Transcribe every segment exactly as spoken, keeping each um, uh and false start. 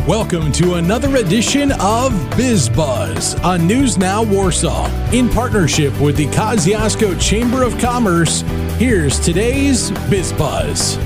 Welcome to another edition of BizBuzz on News Now Warsaw. In partnership with the Kosciuszko Chamber of Commerce, here's today's BizBuzz.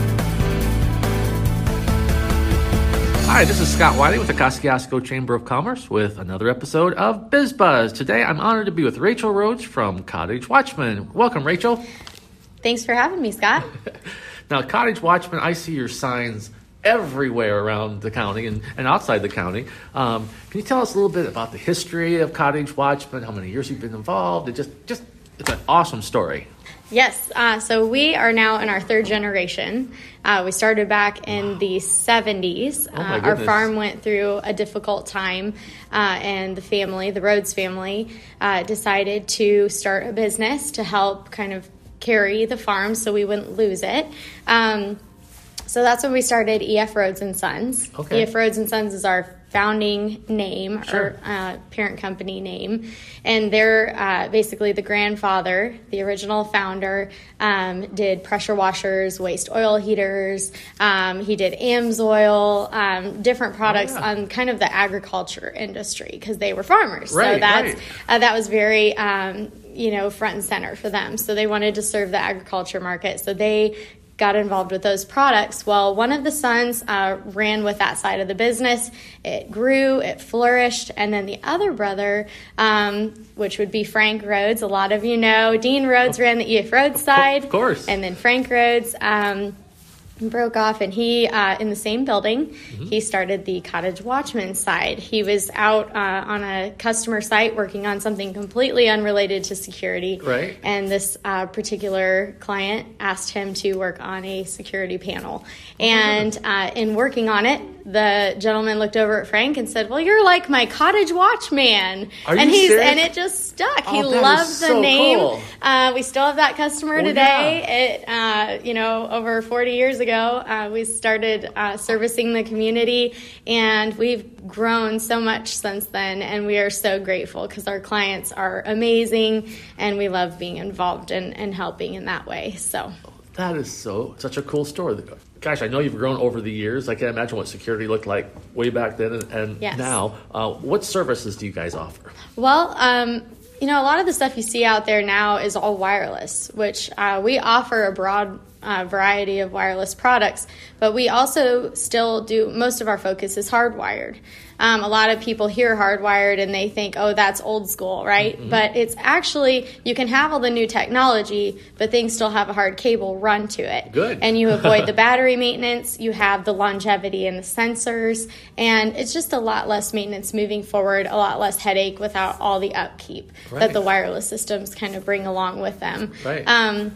Hi, this is Scott Wiley with the Kosciuszko Chamber of Commerce with another episode of BizBuzz. Today, I'm honored to be with Rachel Rhodes from Cottage Watchman. Welcome, Rachel. Thanks for having me, Scott. Now, Cottage Watchman, I see your signs everywhere around the county and, and outside the county. Um, can you tell us a little bit about the history of Cottage Watchman, how many years you've been involved? It just, just it's an awesome story. Yes, uh, so we are now in our third generation. Uh, we started back in wow. the seventies. Oh my uh, our farm went through a difficult time, uh, and the family, the Rhodes family, uh, decided to start a business to help kind of carry the farm so we wouldn't lose it. Um, So that's when we started E F Rhodes and Sons. Okay. E F Rhodes and Sons is our founding name, sure. our uh, parent company name. And they're uh, basically the grandfather, the original founder, um, did pressure washers, waste oil heaters. Um, he did AMSOIL, um, different products oh, yeah. on kind of the agriculture industry because they were farmers. Right, so that's, right. uh, that was very, um, you know, front and center for them. So they wanted to serve the agriculture market. So they got involved with those products. Well, one of the sons uh, ran with that side of the business. It grew, it flourished, and then the other brother, um, which would be Frank Rhodes, a lot of you know, Dean Rhodes ran the E F Rhodes side. Of course. And then Frank Rhodes um, broke off, and he, uh, in the same building, mm-hmm. he started the Cottage Watchman side. He was out uh, on a customer site working on something completely unrelated to security. Right. And this uh, particular client asked him to work on a security panel. And uh, in working on it, the gentleman looked over at Frank and said, "Well, you're like my Cottage Watchman." Are and you he's serious? And it just stuck. Oh, he that loved is the so name. Cool. Uh, we still have that customer well, today. Yeah. It, uh, you know, over forty years ago, uh, we started uh, servicing the community, and we've grown so much since then. And we are so grateful because our clients are amazing, and we love being involved and, and helping in that way. So that is so such a cool story. Gosh, I know you've grown over the years. I can't imagine what security looked like way back then and, and yes. now. Uh, what services do you guys offer? Well, um, you know, a lot of the stuff you see out there now is all wireless, which uh, we offer a broad uh, variety of wireless products, but we also still do, most of our focus is hardwired. Um, a lot of people hear hardwired and they think, oh, that's old school, right? Mm-hmm. But it's actually, you can have all the new technology, but things still have a hard cable run to it. Good. And you avoid the battery maintenance, you have the longevity and the sensors, and it's just a lot less maintenance moving forward, a lot less headache without all the upkeep right. that the wireless systems kind of bring along with them. Right. Um,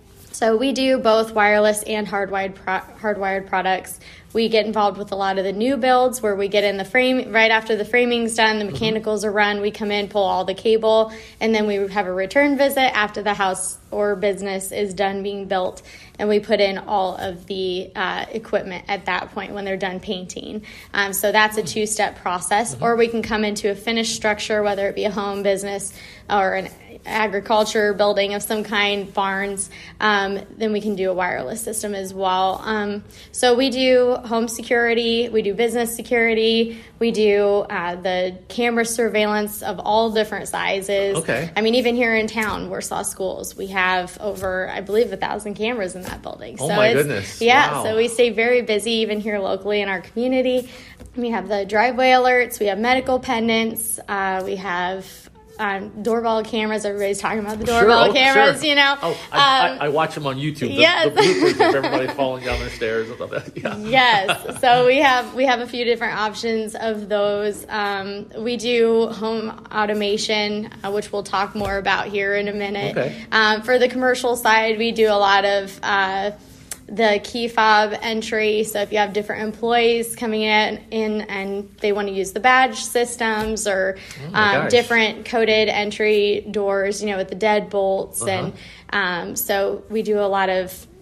so we do both wireless and hardwired pro- hardwired products. We get involved with a lot of the new builds where we get in the frame right after the framing's done, the mechanicals mm-hmm. are run, we come in, pull all the cable, and then we have a return visit after the house or business is done being built, and we put in all of the uh, equipment at that point when they're done painting. Um, so that's a two-step process. Mm-hmm. Or we can come into a finished structure, whether it be a home, business, or an agriculture building of some kind, barns, um, then we can do a wireless system as well. Um, so we do home security, we do business security, we do uh, the camera surveillance of all different sizes. Okay. I mean, even here in town, Warsaw Schools, we have over, I believe, a thousand cameras in that building. Oh so my it's, goodness. Yeah, wow. So we stay very busy even here locally in our community. We have the driveway alerts, we have medical pendants, uh, we have Um, doorbell cameras. Everybody's talking about the doorbell sure, oh, cameras, sure. you know. Oh, I, um, I, I watch them on YouTube. The, yes. the bloopers of everybody falling down the stairs and stuff like that. Yeah. Yes. So we have we have a few different options of those. Um, we do home automation, uh, which we'll talk more about here in a minute. Okay. Um, for the commercial side, we do a lot of uh, the key fob entry. So if you have different employees coming in, in and they want to use the badge systems or oh um, different coded entry doors, you know, with the deadbolts. Uh-huh. And um, so we do a lot of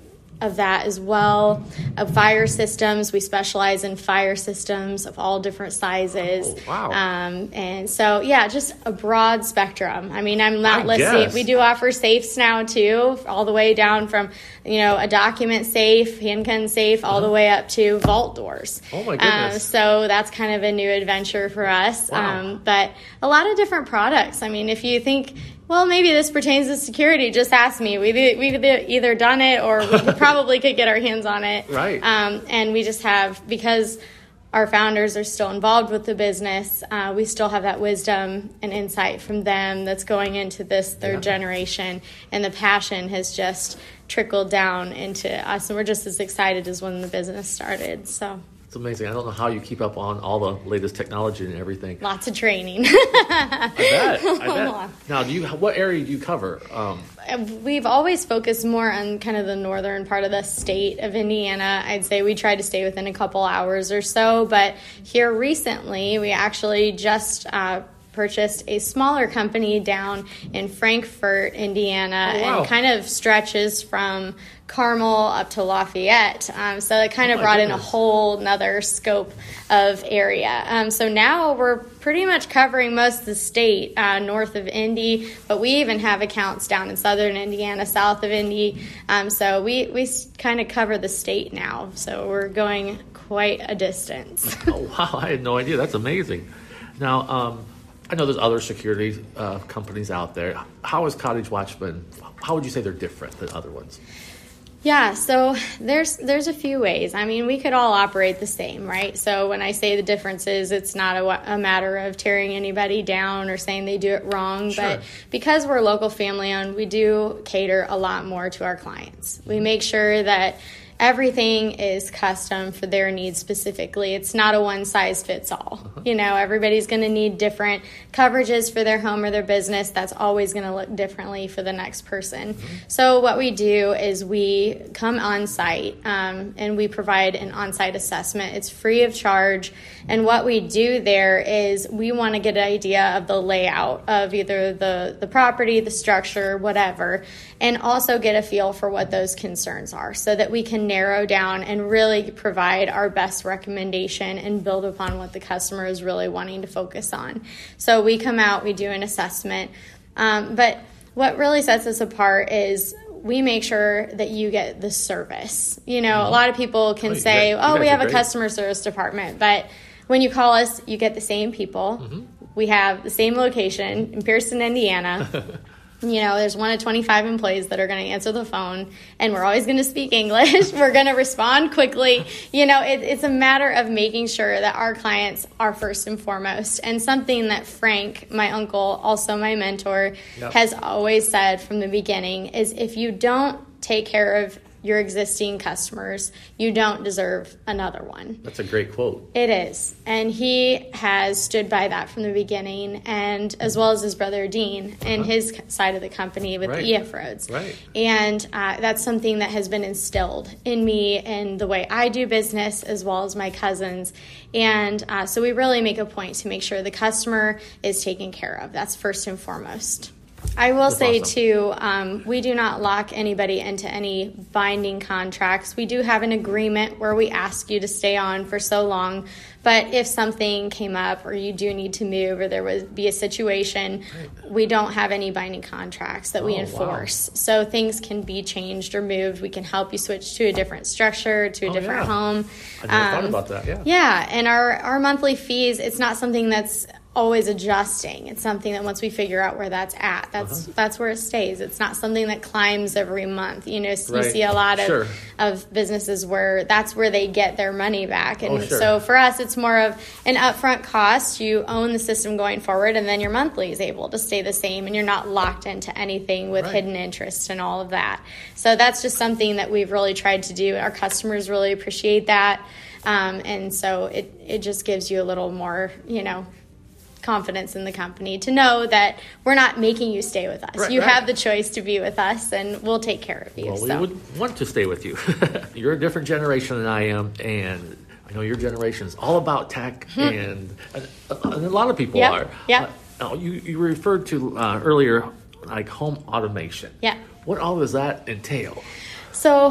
of that as well. Of fire systems, we specialize in fire systems of all different sizes. Oh, wow. Um, and so, yeah, just a broad spectrum. I mean, I'm not I listing. guess. We do offer safes now too, all the way down from, you know, a document safe, handgun safe, all Uh-huh. the way up to vault doors. Oh, my Um, goodness. so that's kind of a new adventure for us. Wow. Um, but a lot of different products. I mean, if you think, well, maybe this pertains to security, just ask me. We've, we've either done it or we probably could get our hands on it. Right. Um, and we just have, because our founders are still involved with the business, uh, we still have that wisdom and insight from them that's going into this third Yeah. generation. And the passion has just trickled down into us. And we're just as excited as when the business started. So It's amazing. I don't know how you keep up on all the latest technology and everything. lots of training. I bet. I bet. Now, do you? What area do you cover? Um, We've always focused more on kind of the northern part of the state of Indiana. I'd say we try to stay within a couple hours or so, but here recently we actually just uh, purchased a smaller company down in Frankfort, Indiana, Oh, wow. and kind of stretches from Carmel up to Lafayette. Um, so it kind Oh, of my brought in a goodness. whole nother scope of area. Um, so now we're pretty much covering most of the state uh, north of Indy, but we even have accounts down in southern Indiana, south of Indy. Um, so we, we kind of cover the state now. So we're going quite a distance. oh, wow. I had no idea. That's amazing. Now, um, I know there's other security uh, companies out there. How is Cottage Watchman? How would you say they're different than other ones? Yeah, so there's there's a few ways. I mean, we could all operate the same, right? So when I say the differences, it's not a, a matter of tearing anybody down or saying they do it wrong. Sure. But because we're local family owned, we do cater a lot more to our clients. We make sure that everything is custom for their needs specifically. It's not a one size fits all. Uh-huh. You know, everybody's going to need different coverages for their home or their business. That's always going to look differently for the next person. Mm-hmm. So what we do is we come on site um, and we provide an on site assessment. It's free of charge. And what we do there is we want to get an idea of the layout of either the, the property, the structure, whatever, and also get a feel for what those concerns are so that we can narrow down and really provide our best recommendation and build upon what the customer is really wanting to focus on. So we come out, we do an assessment. Um, but what really sets us apart is we make sure that you get the service. You know, a lot of people can Oh, you say, guys- you oh, we guys have are a great. customer service department. But when you call us, you get the same people. Mm-hmm. We have the same location in Pearson, Indiana. You know, there's one of twenty-five employees that are going to answer the phone, and we're always going to speak English. We're going to respond quickly. You know, it, it's a matter of making sure that our clients are first and foremost. And something that Frank, my uncle, also my mentor, Yep. has always said from the beginning is if you don't take care of your existing customers, you don't deserve another one. That's a great quote. It is. And he has stood by that from the beginning, and as well as his brother Dean and his side of the company with Right. E F Roads. Right. And uh, that's something that has been instilled in me and the way I do business as well as my cousins. And uh, so we really make a point to make sure the customer is taken care of. That's first and foremost. I will That's say, awesome. too, um, we do not lock anybody into any binding contracts. We do have an agreement where we ask you to stay on for so long. But if something came up or you do need to move or there would be a situation, we don't have any binding contracts that we Oh, wow. enforce. So things can be changed or moved. We can help you switch to a different structure, to a Oh, different yeah. home. I never thought Um, about that. Yeah. Yeah, and our, our monthly fees, it's not something that's always adjusting. It's something that once we figure out where that's at, that's Uh-huh. that's where it stays. It's not something that climbs every month. You know, so Right. you see a lot of, Sure. of businesses where that's where they get their money back. And Oh, sure. so for us, it's more of an upfront cost. You own the system going forward, and then your monthly is able to stay the same, and you're not locked into anything with Right. hidden interest and all of that. So that's just something that we've really tried to do. Our customers really appreciate that. Um, and so it, it just gives you a little more, you know, confidence in the company to know that we're not making you stay with us. Right, you right. have the choice to be with us, and we'll take care of you. Well, we so. would want to stay with you. You're a different generation than I am, and I know your generation is all about tech, and, and, and a lot of people Yep, are. yep. Uh, now, you, you referred to uh, earlier, like home automation. Yeah. What all does that entail? So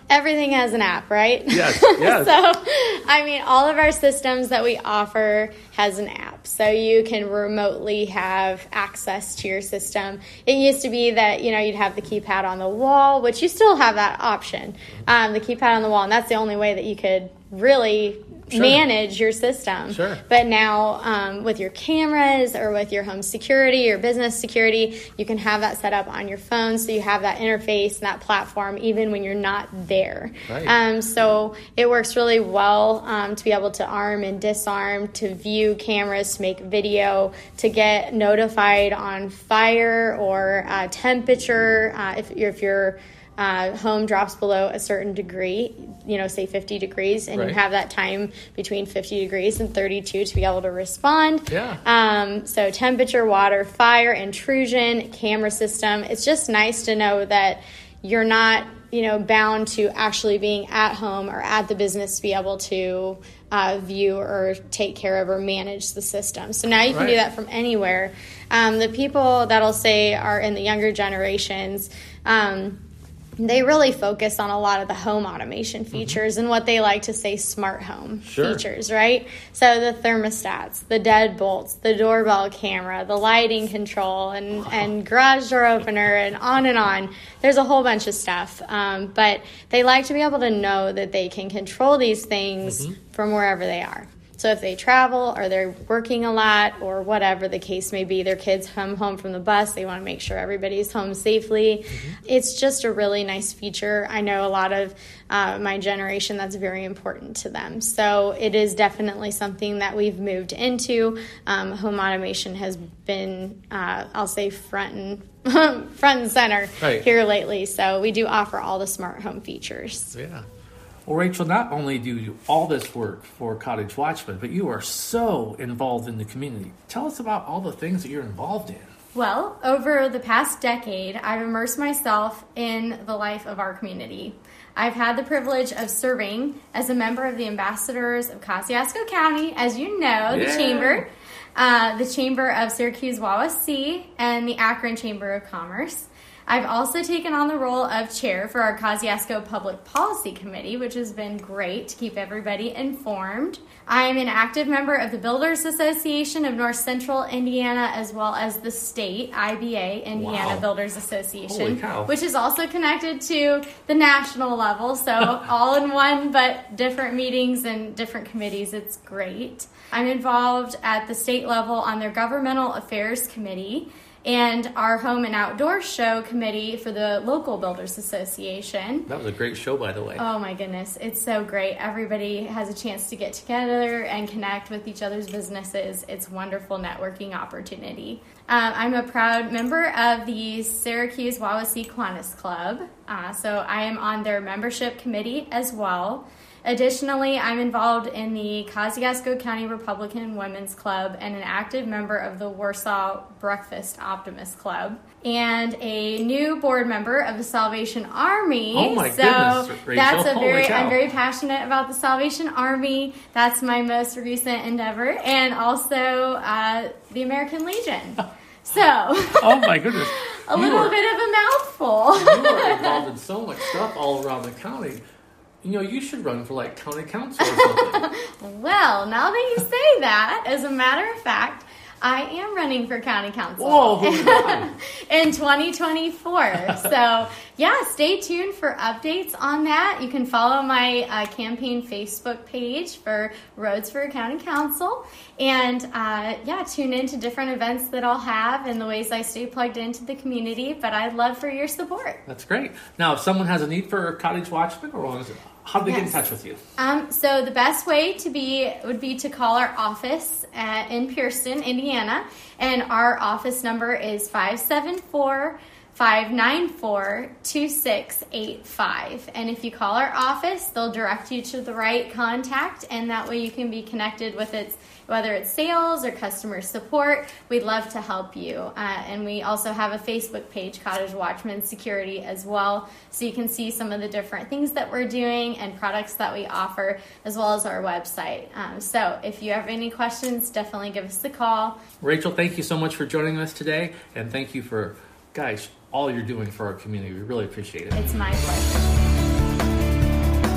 everything has an app, right? Yes, yes. So, I mean, all of our systems that we offer has an app. So you can remotely have access to your system. It used to be that, you know, you'd have the keypad on the wall, which you still have that option, um, the keypad on the wall, and that's the only way that you could really Sure. manage your system. Sure. But now um, with your cameras or with your home security or business security, you can have that set up on your phone, so you have that interface and that platform even when you're not there. Right. Um, so it works really well um, to be able to arm and disarm, to view cameras, to make video, to get notified on fire or uh, temperature uh, if you're, if you're Uh, home drops below a certain degree, you know, say fifty degrees, and right. you have that time between fifty degrees and thirty-two to be able to respond. Yeah. Um, so temperature, water, fire, intrusion, camera system. It's just nice to know that you're not, you know, bound to actually being at home or at the business to be able to uh, view or take care of or manage the system. So now you can right. do that from anywhere. Um, the people that'll say are in the younger generations, um, they really focus on a lot of the home automation features mm-hmm. and what they like to say smart home sure. features, right? So the thermostats, the deadbolts, the doorbell camera, the lighting control, and, wow. and garage door opener, and on and on. There's a whole bunch of stuff. Um, but they like to be able to know that they can control these things mm-hmm. from wherever they are. So if they travel or they're working a lot or whatever the case may be, their kids come home from the bus, they want to make sure everybody's home safely. Mm-hmm. It's just a really nice feature. I know a lot of uh, my generation, that's very important to them. So it is definitely something that we've moved into. Um, home automation has been, uh, I'll say, front and front and center right. here lately. So we do offer all the smart home features. Yeah. Well, Rachel, not only do you do all this work for Cottage Watchman, but you are so involved in the community. Tell us about all the things that you're involved in. Well, over the past decade, I've immersed myself in the life of our community. I've had the privilege of serving as a member of the Ambassadors of Kosciuszko County, as you know, the yeah. Chamber, uh, the Chamber of Syracuse-Wawasee, and the Akron Chamber of Commerce. I've also taken on the role of chair for our Kosciuszko Public Policy Committee, which has been great to keep everybody informed. I am an active member of the Builders Association of North Central Indiana, as well as the state I B A, Indiana wow. Builders Association, Holy cow. which is also connected to the national level. So all in one, but different meetings and different committees. It's great. I'm involved at the state level on their Governmental Affairs Committee and our Home and Outdoor Show Committee for the local Builders Association. That was a great show, by the way. Oh my goodness, it's so great. Everybody has a chance to get together and connect with each other's businesses. It's a wonderful networking opportunity. Um, I'm a proud member of the Syracuse-Wawasee Kiwanis Club, uh, so I am on their membership committee as well. Additionally, I'm involved in the Kosciuszko County Republican Women's Club and an active member of the Warsaw Breakfast Optimist Club, and a new board member of the Salvation Army. Oh my so goodness, Rachel. that's a Holy very cow. I'm very passionate about the Salvation Army. That's my most recent endeavor, and also uh, the American Legion. So, oh my goodness, a you little are, bit of a mouthful. You are involved in so much stuff all around the county. You know, you should run for, like, county council or something. Well, now that you say that, as a matter of fact, I am running for county council Whoa, in twenty twenty-four. So, yeah, stay tuned for updates on that. You can follow my uh, campaign Facebook page for Roads for County Council. And, uh, yeah, tune in to different events that I'll have and the ways I stay plugged into the community. But I'd love for your support. That's great. Now, if someone has a need for a Cottage Watchman, or how do they yes. get in touch with you? Um, so the best way to be would be to call our office at, in Pearson, Indiana, and our office number is five seven four, five nine four, two six eight five. And if you call our office, they'll direct you to the right contact, and that way you can be connected with its whether it's sales or customer support. We'd love to help you. Uh, and we also have a Facebook page, Cottage Watchman Security, as well, so you can see some of the different things that we're doing and products that we offer, as well as our website. Um, so if you have any questions, definitely give us a call. Rachel, thank you so much for joining us today, and thank you for, guys, all you're doing for our community. We really appreciate it. It's my pleasure.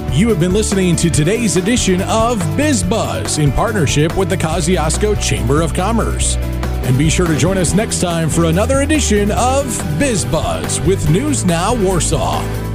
You have been listening to today's edition of BizBuzz in partnership with the Kosciuszko Chamber of Commerce. And be sure to join us next time for another edition of BizBuzz with News Now Warsaw.